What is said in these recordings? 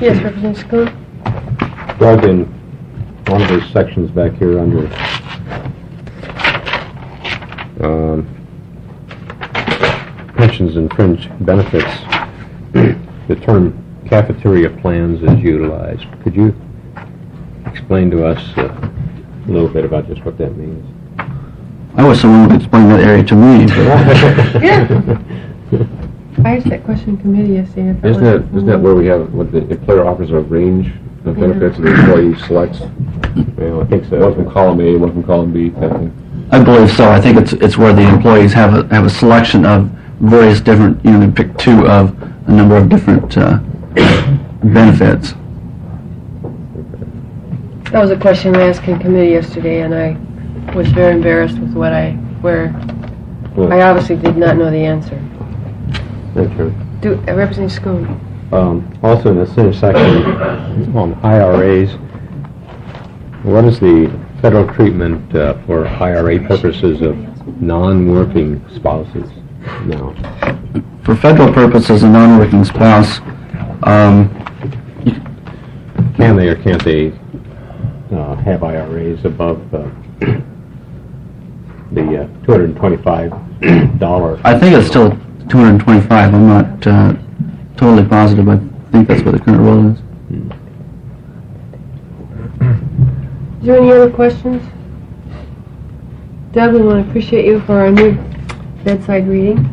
Yes, Representative Schoon. Doug, in one of those sections back here under pensions and fringe benefits, the term cafeteria plans is utilized. Could you explain to us a little bit about just what that means? I wish someone would explain that area to me. Yeah. I asked that question in committee yesterday. Isn't that where we have what the employer offers a range of benefits and the employee selects? Well, I think so. One from column A, one from column B, kind of thing. I believe so. I think it's where the employees have a selection of various different, they pick two of a number of different benefits. That was a question I asked in committee yesterday, and I was very embarrassed with I obviously did not know the answer. Thank you. Representative Schoon. Also in the same section on IRAs, what is the federal treatment for IRA purposes of non-working spouses now? For federal purposes, a non-working spouse, can they or can't they have IRAs above the $225? I think it's still $225. I'm not totally positive. I think that's what the current rule is. Is there any other questions? Doug, we want to appreciate you for our new bedside reading.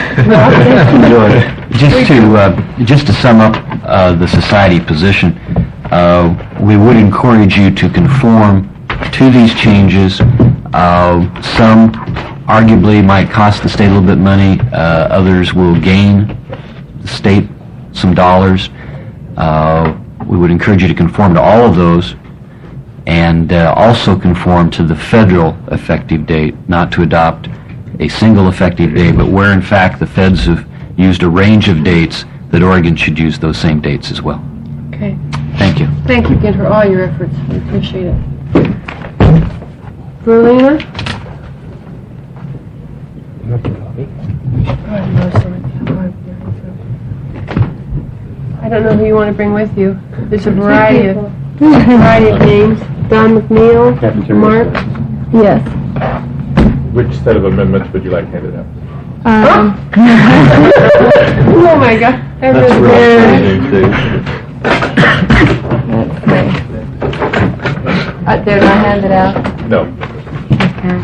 Just to sum up the society position, we would encourage you to conform to these changes. Some arguably might cost the state a little bit of money. Others will gain the state some dollars. We would encourage you to conform to all of those, and also conform to the federal effective date, not to adopt a single effective date, but where in fact the feds have used a range of dates, that Oregon should use those same dates as well. Okay. Thank you. Thank you again for all your efforts. We appreciate it. Verlina? I don't know who you want to bring with you. There's a variety of names. Don McNeil, Mark. Yes. Which set of amendments would you like handed out? Oh my God. Let's see. They're not handed out? No. Okay.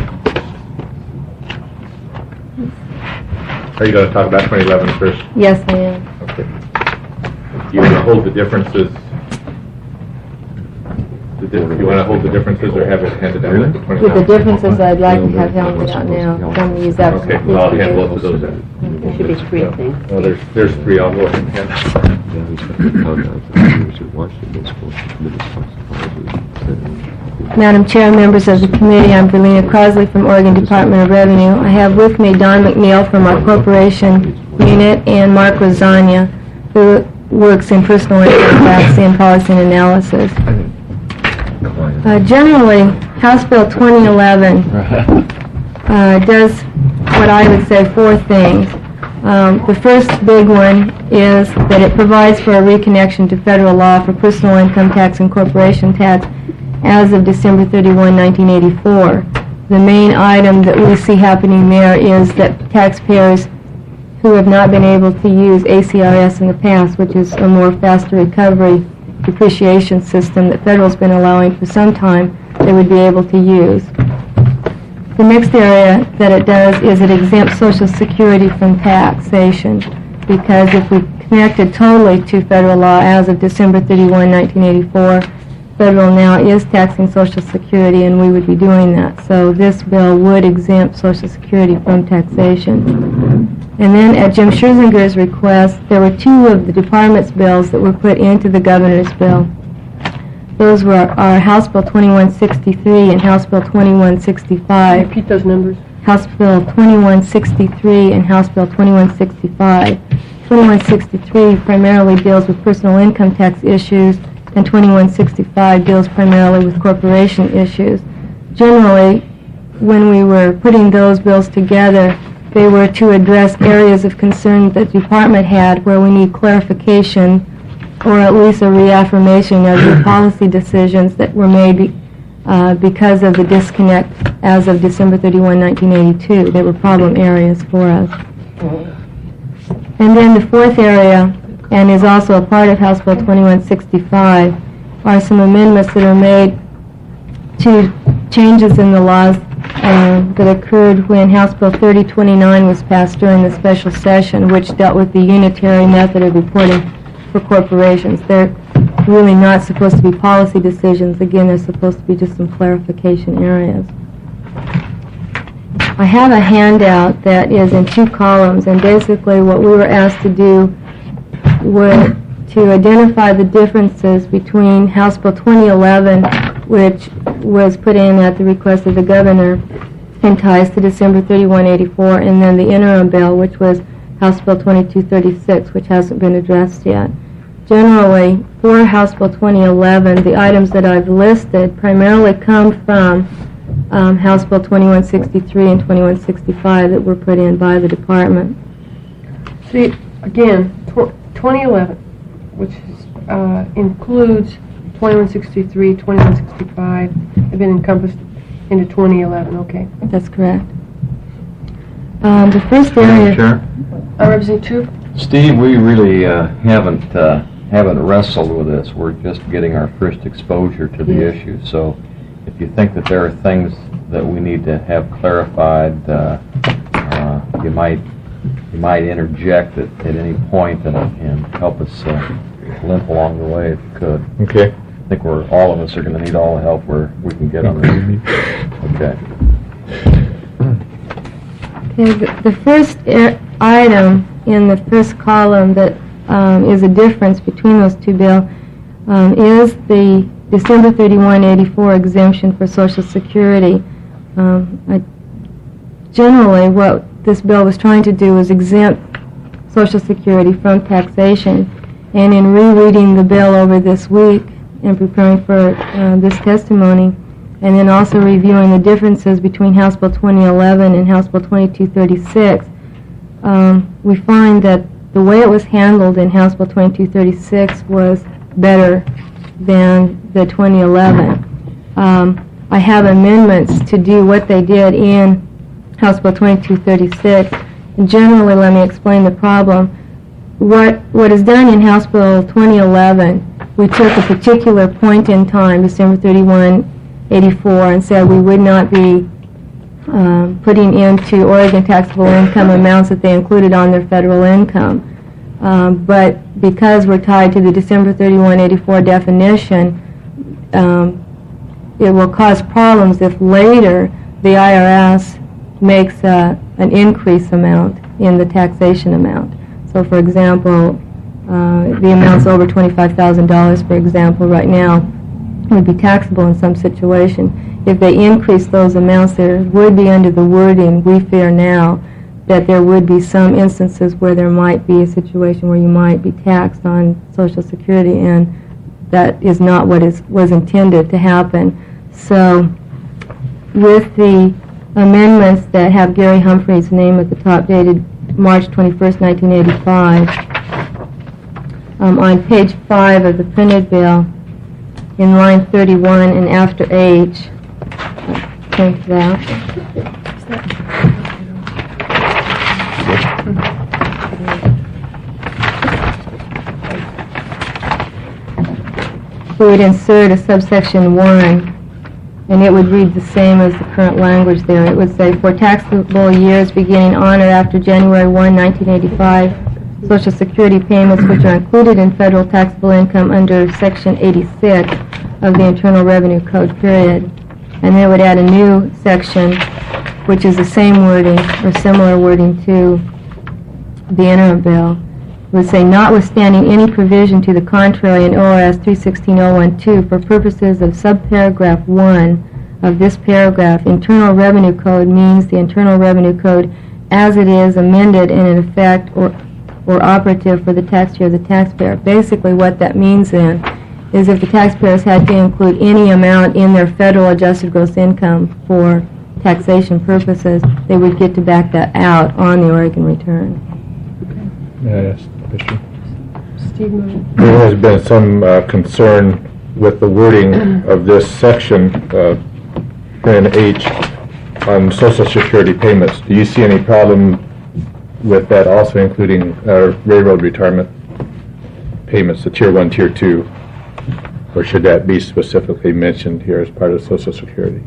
Are you going to talk about 2011 first? Yes, I am. Okay. You want to hold the differences? You want to hold the differences or have it handed out at the 2011? With the differences, I'd like to have handed out now. Don't use that. Okay, well, I'll hand both of those out. There should be three things. Well, there's three. I'll go ahead and hand out. Madam Chair, members of the committee, I'm Verlina Crosley from Oregon Department of Revenue. I have with me Don McNeil from our corporation unit and Mark Rosania, who works in personal income tax and policy and analysis. Generally, House Bill 2011 does what I would say four things. The first big one is that it provides for a reconnection to federal law for personal income tax and corporation tax as of December 31, 1984. The main item that we see happening there is that taxpayers who have not been able to use ACRS in the past, which is a more faster recovery depreciation system that federal's been allowing for some time, they would be able to use. The next area that it does is it exempts Social Security from taxation, because if we connected totally to federal law as of December 31, 1984, federal now is taxing Social Security, and we would be doing that. So this bill would exempt Social Security from taxation. And then at Jim Scherzinger's request, there were two of the department's bills that were put into the governor's bill. Those were our House Bill 2163 and House Bill 2165. Repeat those numbers. House Bill 2163 and House Bill 2165. 2163 primarily deals with personal income tax issues, and 2165 deals primarily with corporation issues. Generally, when we were putting those bills together, they were to address areas of concern that the department had where we need clarification or at least a reaffirmation of the policy decisions that were made because of the disconnect as of December 31, 1982. They were problem areas for us. And then the fourth area, and is also a part of House Bill 2165, are some amendments that are made to changes in the laws that occurred when House Bill 3029 was passed during the special session, which dealt with the unitary method of reporting for corporations. They're really not supposed to be policy decisions. Again, they're supposed to be just some clarification areas. I have a handout that is in 2 columns, and basically what we were asked to do was to identify the differences between House Bill 2011, which was put in at the request of the governor and ties to December 31, 84, and then the interim bill, which was House Bill 2236, which hasn't been addressed yet. Generally, for House Bill 2011, the items that I've listed primarily come from House Bill 2163 and 2165 that were put in by the department. See, again, 2011, which includes 2163, 2165, have been encompassed into 2011. Okay. That's correct. The first area... Chair? Representative Troop? Steve, we really haven't wrestled with this. We're just getting our first exposure to the issue. So if you think that there are things that we need to have clarified, you might interject at any point and help us limp along the way if you could. Okay. I think all of us are going to need all the help we can get on this. Okay. Okay, the first item in the first column that is a difference between those two bills is the December 31, 84 exemption for Social Security. Generally, what this bill was trying to do was exempt Social Security from taxation, and in rereading the bill over this week and preparing for this testimony, and then also reviewing the differences between House Bill 2011 and House Bill 2236, we find that the way it was handled in House Bill 2236 was better than the 2011. I have amendments to do what they did in House Bill 2236. And generally, let me explain the problem. What is done in House Bill 2011, we took a particular point in time, December 31, 84, and said we would not be putting into Oregon taxable income amounts that they included on their federal income. But because we're tied to the December 31, 84 definition, it will cause problems if later the IRS makes an increase amount in the taxation amount. So, for example, the amounts over $25,000, for example, right now would be taxable in some situation. If they increase those amounts, there would be, under the wording we fear now, that there would be some instances where there might be a situation where you might be taxed on Social Security, and that is not what was intended to happen. So with the amendments that have Gary Humphrey's name at the top, dated March 21st, 1985, on page 5 of the printed bill, in line 31 and after H, think that. We would insert a subsection 1, and it would read the same as the current language there. It would say, for taxable years beginning on or after January 1, 1985, Social Security payments which are included in federal taxable income under Section 86 of the Internal Revenue Code, period. And they would add a new section, which is the same wording or similar wording to the interim bill. It would say, notwithstanding any provision to the contrary in ORS 316.012, for purposes of subparagraph 1 of this paragraph, Internal Revenue Code means the Internal Revenue Code as it is amended and in effect or operative for the tax year of the taxpayer. Basically what that means then is if the taxpayers had to include any amount in their federal adjusted gross income for taxation purposes, they would get to back that out on the Oregon return. Yes, Commissioner. Steve moved. There has been some concern with the wording of this section, in H, on Social Security payments. Do you see any problem with that also including railroad retirement payments, the Tier 1, Tier 2? Or should that be specifically mentioned here as part of Social Security?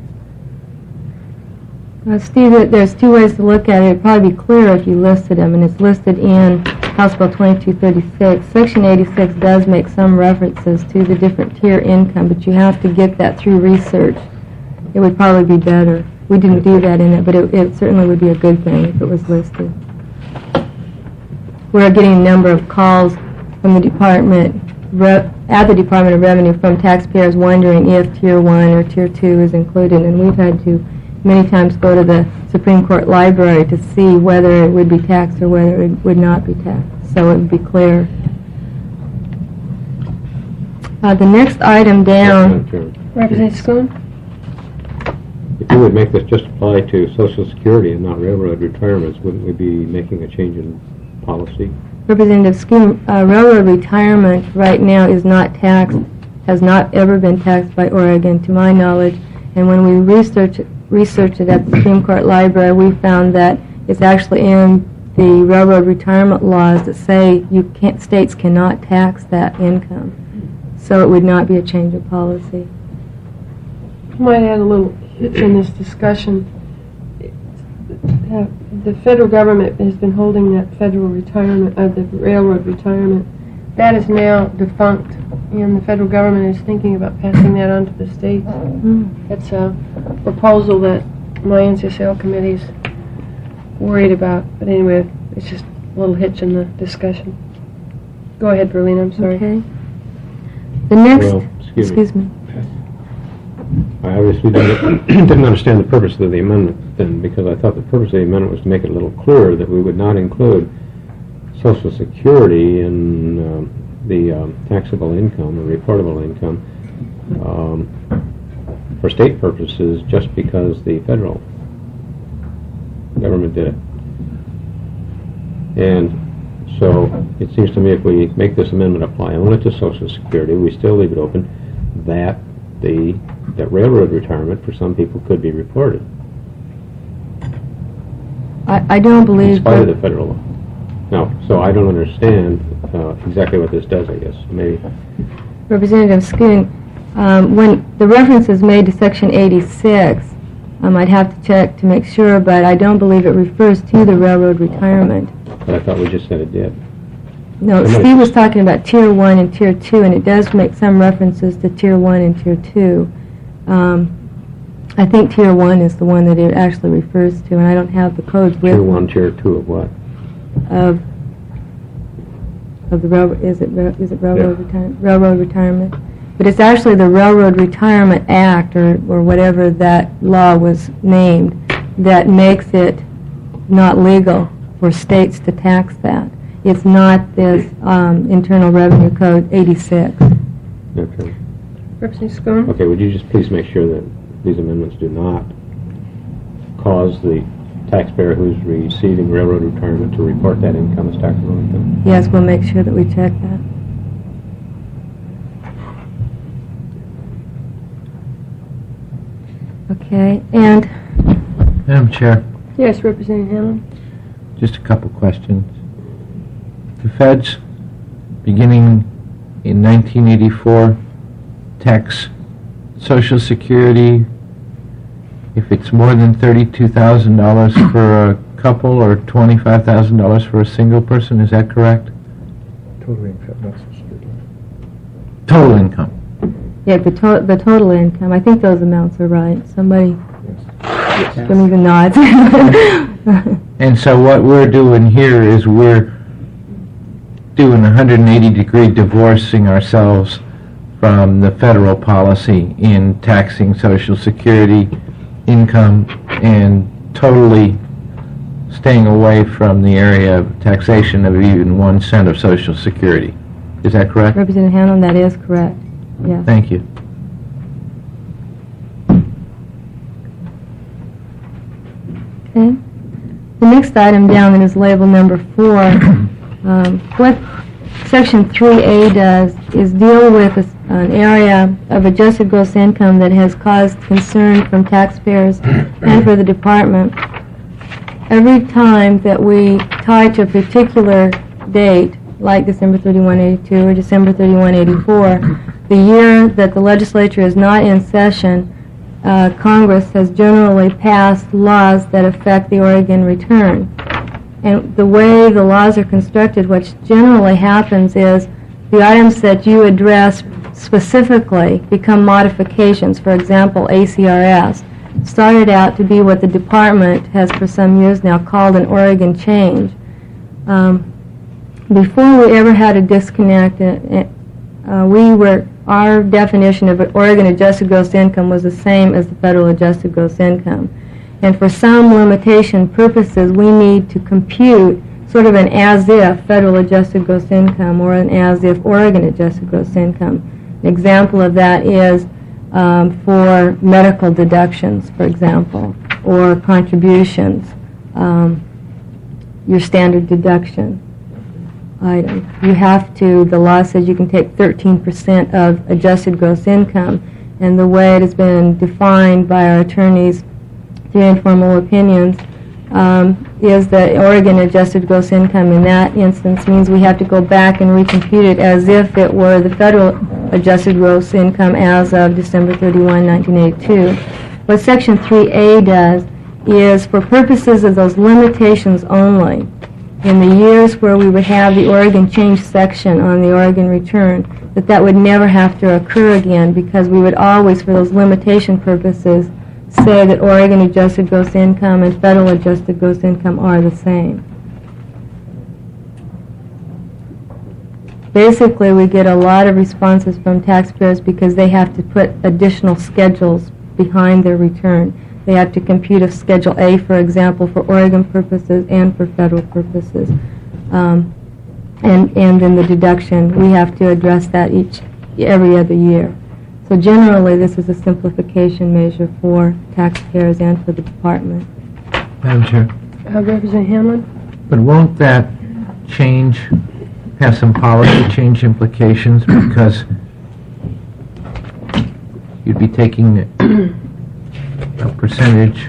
Steve, there's two ways to look at it. It'd probably be clearer if you listed them, and it's listed in House Bill 2236. Section 86 does make some references to the different tier income, but you have to get that through research. It would probably be better. We didn't do that in it, but it certainly would be a good thing if it was listed. We're getting a number of calls from the Department at the Department of Revenue from taxpayers wondering if Tier 1 or Tier 2 is included, and we've had to many times go to the Supreme Court Library to see whether it would be taxed or whether it would not be taxed, so it would be clear. The next item down... Representative Schoon? If you would make this just apply to Social Security and not railroad retirements, wouldn't we be making a change in policy? Representative Schoon, railroad retirement right now is not taxed, has not ever been taxed by Oregon, to my knowledge, and when we researched it at the Supreme Court Library, we found that it's actually in the railroad retirement laws that say states cannot tax that income. So it would not be a change of policy. I might add a little hitch in this discussion. The federal government has been holding that federal retirement, the railroad retirement. That is now defunct, and the federal government is thinking about passing that on to the states. That's a proposal that my NCSL committee's worried about. But anyway, it's just a little hitch in the discussion. Go ahead, Berlin, I'm sorry. Okay. The next... Well, excuse me. I obviously didn't understand the purpose of the amendment then, because I thought the purpose of the amendment was to make it a little clearer that we would not include Social Security in the taxable income or reportable income for state purposes just because the federal government did it. And so it seems to me if we make this amendment apply only to Social Security, we still leave it open that that railroad retirement for some people could be reported. I don't believe... In spite of the federal law. No, so I don't understand exactly what this does, I guess. Maybe. Representative Schoon, when the reference is made to Section 86, I'd have to check to make sure, but I don't believe it refers to the railroad retirement. But I thought we just said it did. No, Steve was talking about Tier 1 and Tier 2, and it does make some references to Tier 1 and Tier 2. I think Tier 1 is the one that it actually refers to, and I don't have the codes with me. Tier 1, Tier 2 of what? Of the railroad, is it railroad retirement? Railroad retirement. But it's actually the Railroad Retirement Act, or whatever that law was named, that makes it not legal for states to tax that. It's not this Internal Revenue Code 86. Okay. Representative Schoon? Okay, would you just please make sure that these amendments do not cause the taxpayer who's receiving railroad retirement to report that income as taxable income? Yes, we'll make sure that we check that. Okay, and... Madam Chair, Yes, Representative Hammond. just a couple questions. The feds, beginning in 1984, tax Social Security if it's more than $32,000 for a couple or $25,000 for a single person. Is that correct? Total income, not Social Security. Total income. Yeah, the total income, I think those amounts are right. Somebody, don't even nod. And so what we're doing here is we're doing a 180-degree divorcing ourselves from the federal policy in taxing Social Security income and totally staying away from the area of taxation of even 1 cent of Social Security. Is that correct? Representative Hanlon, that is correct. Yes. Thank you. Okay. The next item down that is labeled number 4, what Section 3A does is deal with an area of adjusted gross income that has caused concern from taxpayers and for the department. Every time that we tie to a particular date, like December 31, 82 or December 31, 84, the year that the legislature is not in session, Congress has generally passed laws that affect the Oregon return. And the way the laws are constructed, what generally happens is the items that you address specifically become modifications. For example, ACRS started out to be what the department has for some years now called an Oregon change. Before we ever had a disconnect, our definition of Oregon adjusted gross income was the same as the federal adjusted gross income. And for some limitation purposes, we need to compute sort of an as-if federal adjusted gross income or an as-if Oregon adjusted gross income. An example of that is for medical deductions, for example, or contributions, your standard deduction item. You have to, the law says you can take 13% of adjusted gross income, and the way it has been defined by our attorneys through informal opinions is that Oregon adjusted gross income in that instance means we have to go back and recompute it as if it were the federal adjusted gross income as of December 31, 1982. What Section 3A does is, for purposes of those limitations only, in the years where we would have the Oregon change section on the Oregon return, that would never have to occur again, because we would always, for those limitation purposes, say that Oregon adjusted gross income and federal adjusted gross income are the same. Basically, we get a lot of responses from taxpayers because they have to put additional schedules behind their return. They have to compute a Schedule A, for example, for Oregon purposes and for federal purposes. And then the deduction, we have to address that every other year. So generally, this is a simplification measure for taxpayers and for the department. Madam Chair, Representative Hamlin? but won't that change have some policy change implications, because you'd be taking a percentage?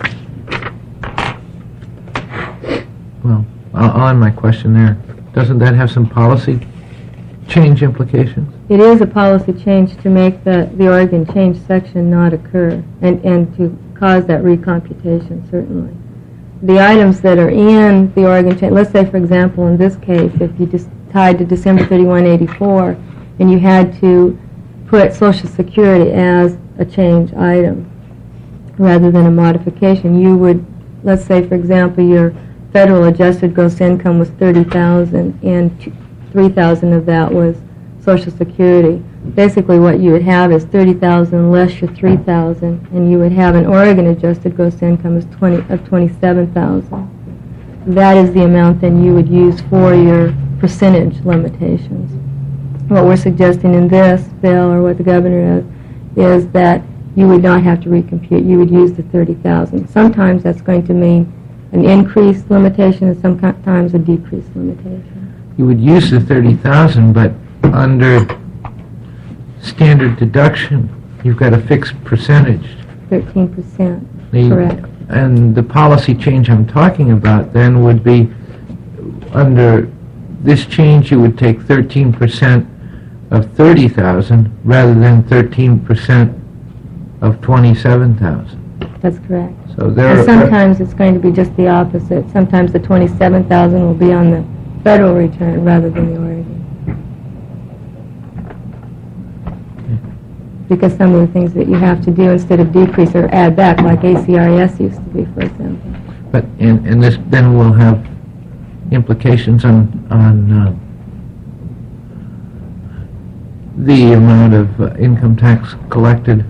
Well, I'll end my question there. Doesn't that have some policy change implications? It is a policy change to make the Oregon change section not occur and to cause that recomputation, certainly. The items that are in the Oregon change, let's say, for example, in this case, if you just tied to December 31, 84, and you had to put Social Security as a change item rather than a modification, you would, let's say, for example, your federal adjusted gross income was $30,000 and $3,000 of that was Social Security. Basically, what you would have is $30,000 less your $3,000, and you would have an Oregon adjusted gross income of $27,000. That is the amount then you would use for your percentage limitations. What we're suggesting in this bill, or what the governor is that you would not have to recompute. You would use the $30,000. Sometimes that's going to mean an increased limitation, and sometimes a decreased limitation. You would use the $30,000, but under standard deduction, you've got a fixed percentage. 13%, correct. And the policy change I'm talking about then would be, under this change, you would take 13% of 30,000 rather than 13% of 27,000. That's correct. So And sometimes it's going to be just the opposite. Sometimes the 27,000 will be on the federal return rather than the Oregon. Because some of the things that you have to do instead of decrease or add back, like ACRS used to be, for example. But and this then will have implications on the amount of income tax collected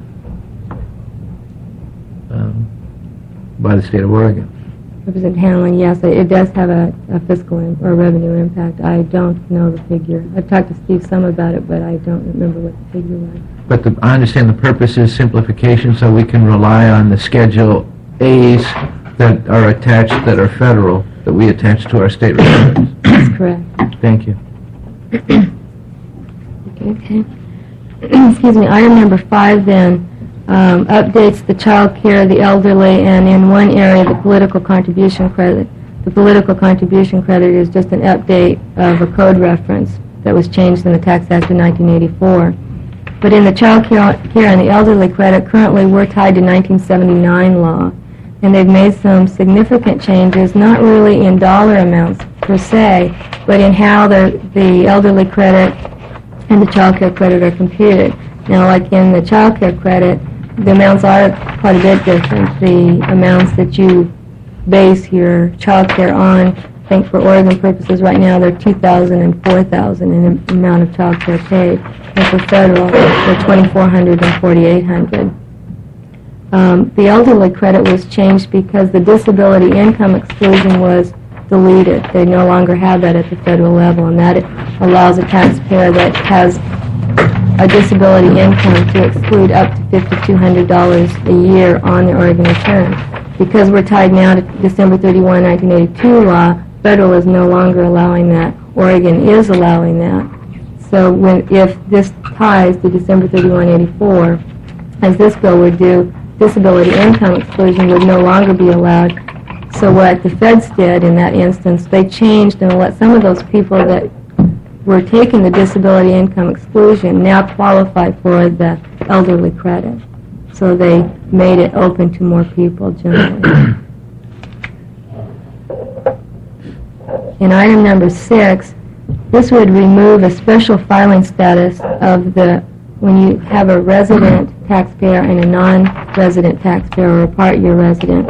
by the state of Oregon. Representative Hanlon, yes, it does have a fiscal or revenue impact. I don't know the figure. I've talked to Steve some about it, but I don't remember what the figure was. But I understand the purpose is simplification, so we can rely on the Schedule A's that are attached, that are federal, that we attach to our state returns. That's correct. Thank you. Okay. Excuse me. Item number 5 then updates the child care, the elderly, and in one area the political contribution credit. The political contribution credit is just an update of a code reference that was changed in the Tax Act of 1984. But in the child care and the elderly credit, currently we're tied to 1979 law. And they've made some significant changes, not really in dollar amounts per se, but in how the elderly credit and the child care credit are computed. Now, like in the child care credit, the amounts are quite a bit different. The amounts that you base your child care on, I think for Oregon purposes right now, they're $2,000 and $4,000 in the amount of child care paid. And for federal, they're $2,400 and $4,800. The elderly credit was changed because the disability income exclusion was deleted. They no longer have that at the federal level, and that allows a taxpayer that has a disability income to exclude up to $5,200 a year on their Oregon return. Because we're tied now to December 31, 1982 law, federal is no longer allowing that. Oregon is allowing that. So if this ties to December 31, 84, as this bill would do, disability income exclusion would no longer be allowed. So what the feds did in that instance, they changed and let some of those people that were taking the disability income exclusion now qualify for the elderly credit. So they made it open to more people generally. In item number 6, this would remove a special filing status of when you have a resident taxpayer and a non-resident taxpayer or a part-year resident.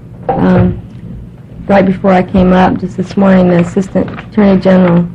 Right before I came up, just this morning, the Assistant Attorney General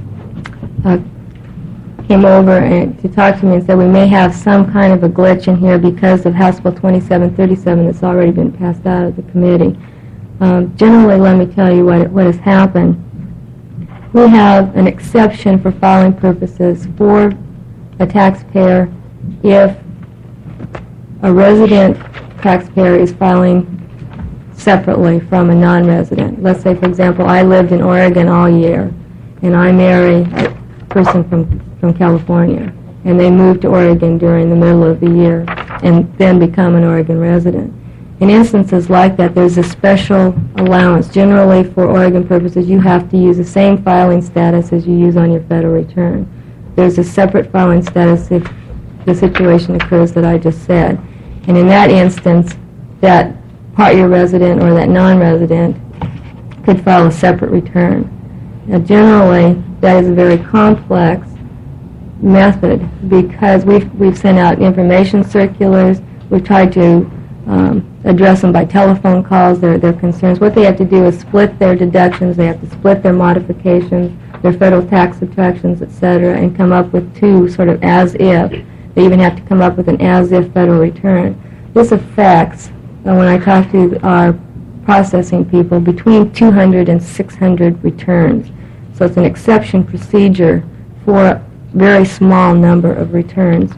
came over to talk to me and said we may have some kind of a glitch in here because of House Bill 2737 that's already been passed out of the committee. Generally, let me tell you what has happened. We have an exception for filing purposes for a taxpayer if a resident taxpayer is filing separately from a non-resident. Let's say, for example, I lived in Oregon all year, and I marry a person from California, and they move to Oregon during the middle of the year and then become an Oregon resident. In instances like that, there's a special allowance. Generally, for Oregon purposes, you have to use the same filing status as you use on your federal return. There's a separate filing status if the situation occurs that I just said. And in that instance, that part-year resident or that non-resident could file a separate return. Now, generally, that is a very complex method because we've sent out information circulars. We've tried to address them by telephone calls, their concerns. What they have to do is split their deductions, they have to split their modifications, their federal tax subtractions, etc., and come up with two sort of as-if. They even have to come up with an as-if federal return. This affects, when I talk to our processing people, between 200 and 600 returns. So it's an exception procedure for a very small number of returns.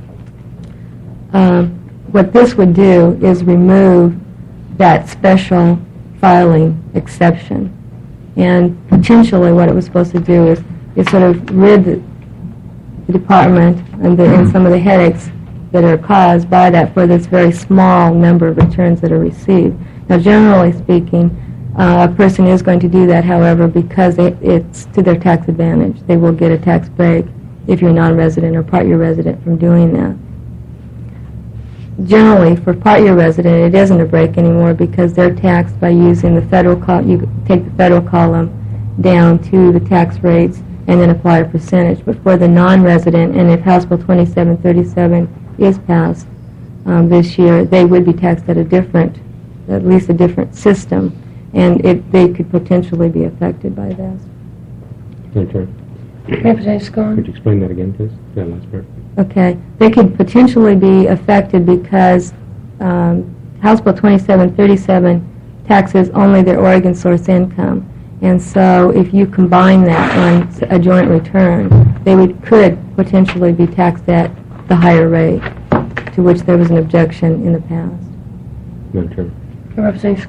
What this would do is remove that special filing exception. And potentially what it was supposed to do is sort of rid the department and some of the headaches that are caused by that for this very small number of returns that are received. Now, generally speaking, a person is going to do that, however, because it's to their tax advantage. They will get a tax break if you're non-resident or part-year resident from doing that. Generally, for part-year resident, it isn't a break anymore because they're taxed by using the federal column. You take the federal column down to the tax rates and then apply a percentage. But for the non-resident, and if House Bill 2737 is passed this year, they would be taxed at at least a different system, and they could potentially be affected by this. Representative Scone? Could you explain that again, please? That last part. Okay. They could potentially be affected because House Bill 2737 taxes only their Oregon source income. And so if you combine that on a joint return, they could potentially be taxed at the higher rate, to which there was an objection in the past. Madam Chairman. Representative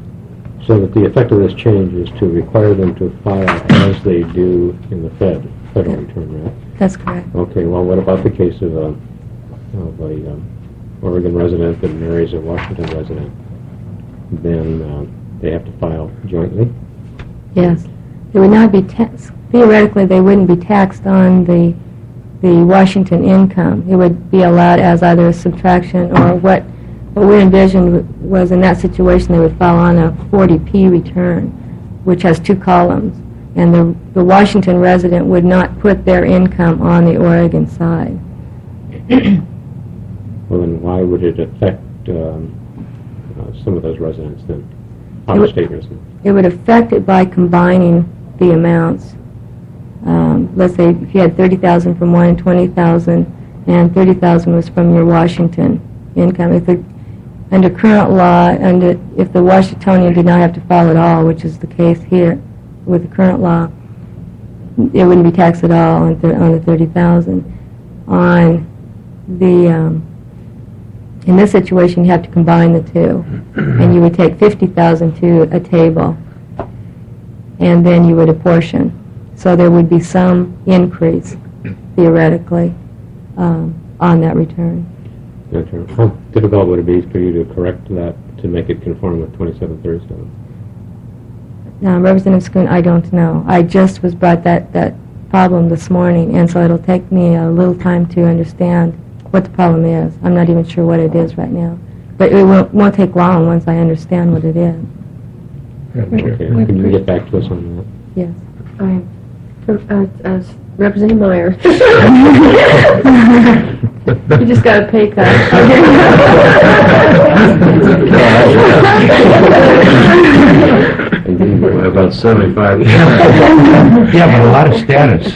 Scone? So that the effect of this change is to require them to file as they do in the federal return, right? That's correct. Okay, well, what about the case of a Oregon resident that marries a Washington resident? Then they have to file jointly? Yes. They would not be taxed. Theoretically, they wouldn't be taxed on the Washington income. It would be allowed as either a subtraction or what we envisioned was in that situation they would file on a 40P return, which has 2 columns. And the Washington resident would not put their income on the Oregon side. Well, then why would it affect some of those residents then? Out-of-state residents? It would affect it by combining the amounts. Let's say if you had $30,000 from one and $20,000, and $30,000 was from your Washington income. Under current law, if the Washingtonian did not have to file at all, which is the case here with the current law, it wouldn't be taxed at all on the $30,000. In this situation, you have to combine the two, and you would take $50,000 to a table, and then you would apportion. So there would be some increase, theoretically, on that return. Okay. How difficult would it be for you to correct that to make it conform with 2737? Now, Representative Schoon, I don't know. I just was brought that problem this morning, and so it'll take me a little time to understand what the problem is. I'm not even sure what it is right now. But it won't take long once I understand what it is. Okay. Can you get back to us on that? Yes. As Representative Meyer. You just got a pay cut. About 75. Yeah, but a lot of status.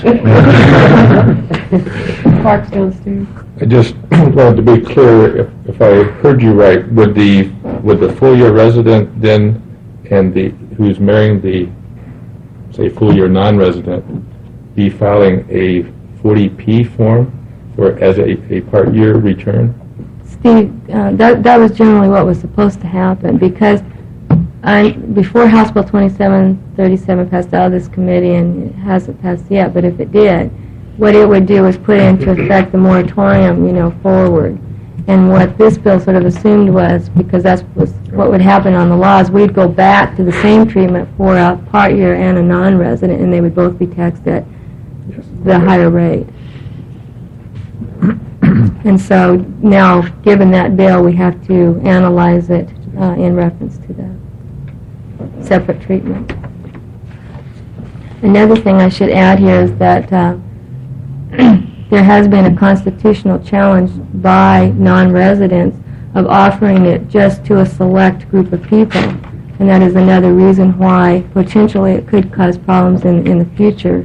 Parks downstairs. I just wanted to be clear, if I heard you right, would the full-year resident then, and who's marrying the, say, full-year non-resident, be filing a 40P form as a part-year return? Steve, that was generally what was supposed to happen, because before House Bill 2737 passed out of this committee, and it hasn't passed yet, but if it did, what it would do is put into effect the moratorium, forward. And what this bill sort of assumed was, because that's what would happen on the laws, we'd go back to the same treatment for a part year and a non-resident, and they would both be taxed at the higher rate. And so now, given that bill, we have to analyze it in reference to that separate treatment. Another thing I should add here is that there has been a constitutional challenge by non-residents of offering it just to a select group of people. And that is another reason why potentially it could cause problems in the future.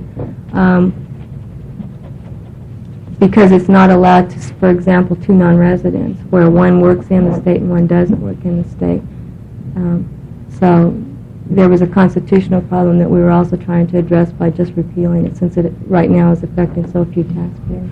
Because it's not allowed to, for example, two non-residents, where one works in the state and one doesn't work in the state. So there was a constitutional problem that we were also trying to address by just repealing it, since it right now is affecting so few taxpayers.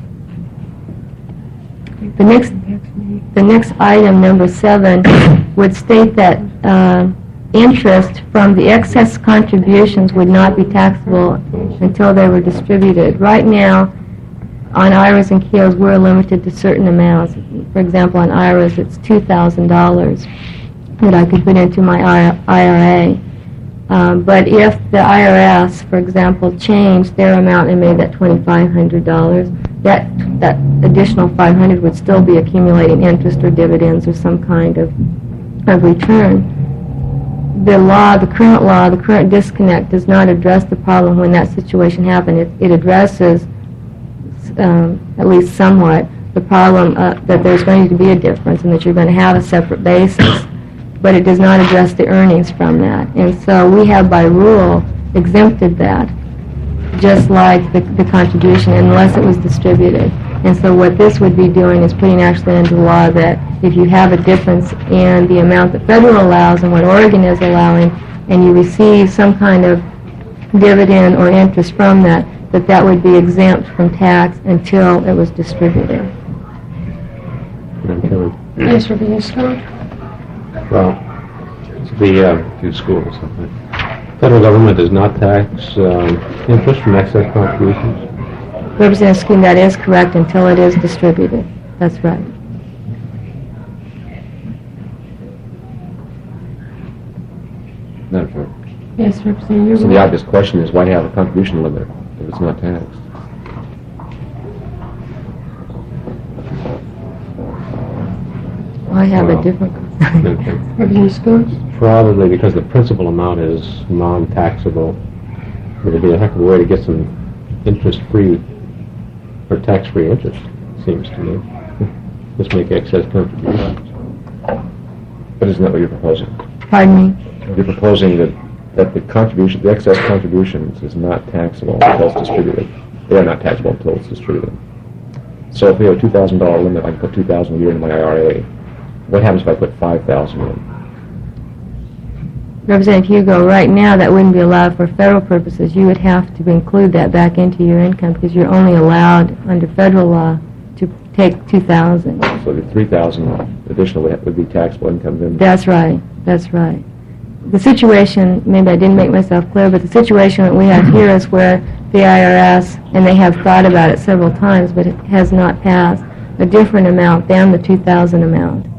The next item, number 7, would state that interest from the excess contributions would not be taxable until they were distributed. Right now, on IRAs and KEOs, we're limited to certain amounts. For example, on IRAs, it's $2,000 that I could put into my IRA. But if the IRS, for example, changed their amount and made that $2,500, that additional $500 would still be accumulating interest or dividends or some kind of return. The current disconnect does not address the problem when that situation happened. It addresses, at least somewhat, the problem that there's going to be a difference and that you're going to have a separate basis. But it does not address the earnings from that. And so we have, by rule, exempted that, just like the contribution, unless it was distributed. And so what this would be doing is putting actually into law that if you have a difference in the amount that federal allows and what Oregon is allowing, and you receive some kind of dividend or interest from that, that would be exempt from tax until it was distributed. Yes, Representative Scott. Well, the federal government does not tax interest from excess contributions. Representative Skeen, that is correct until it is distributed. That's right. Madam Chair. Yes, Representative So the Yearwood. obvious question is, why have a contribution limit if it's not taxed? I have a Well, different... Representative Schoon. Probably because the principal amount is non-taxable. It would be a heck of a way to get some interest-free or tax-free interest, seems to me. Just make excess contributions. But isn't that what you're proposing? Pardon me? You're proposing that the contribution, the excess contributions is not taxable until it's distributed. They are not taxable until it's distributed. So if we have a $2,000 limit, I can put $2,000 a year into my IRA. What happens if I put $5,000 in? Representative Hugo, right now, that wouldn't be allowed for federal purposes. You would have to include that back into your income because you're only allowed under federal law to take $2,000. So the $3,000 additional would be taxable income then? That's right. That's right. The situation, maybe I didn't make myself clear, but the situation that we have here is where the IRS, and they have thought about it several times, but it has not passed a different amount than the $2,000 amount.